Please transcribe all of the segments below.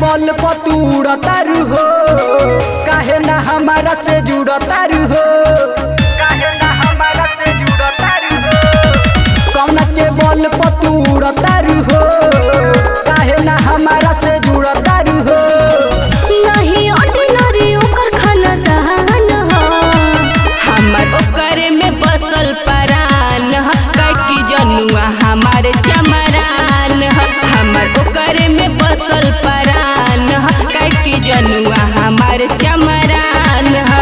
बल पतूर तारू हो, काहे ना हमारा से जुड़ तारू हो, काहे ना हमारा से जुड़ तारू हो। कौना के बल पतूर तारू हो, काहे ना हमारा से जुड़ तारू हो। नहीं ऑर्डिनरी ओकर खाना दहान हो, हमर ओकरे में बसल परान ह। की जनुआ हमारे चमरान ह, हमर ओकरे में बसल परान ह। की जनुआ हमारे चमरान ह।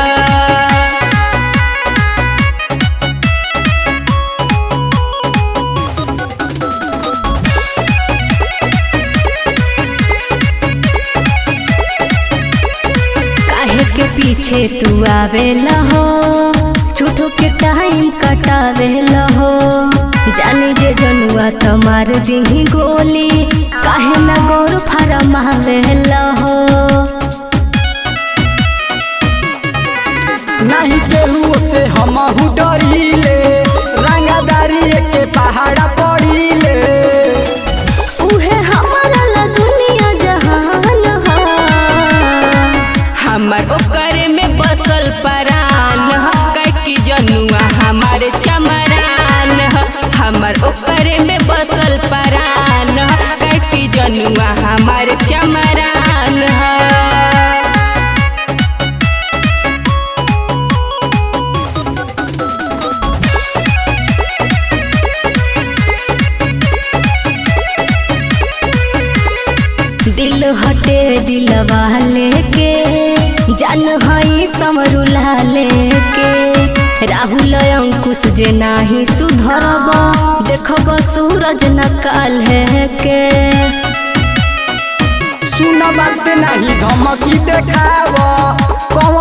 के पीछे तू आवेला हो, झूठो के टाइम कटावेला हो। जानी जे जनुआ तो मार दी गोली, काहे ना गौर फरमावेला हो। नहीं केहू से हमहू डरीले, रंगदारी के पहाड़ा पड़ीले। उहे हमारा ला दुनिया जहान हो, हमर ओकरे में बसल परान ह। की जनुआ हमारे चमरान ह, हमर ओकरे में बसल परान ह। की जनुआ हमारे चमरान ह। दिल हटे दिलवा लेके, जान हई समरुला लेके। राहुल अंकुश जे नाही सुधरब, देखब सूरज नकाल है के। सुन बात नहीं धमकी देखाव, कौन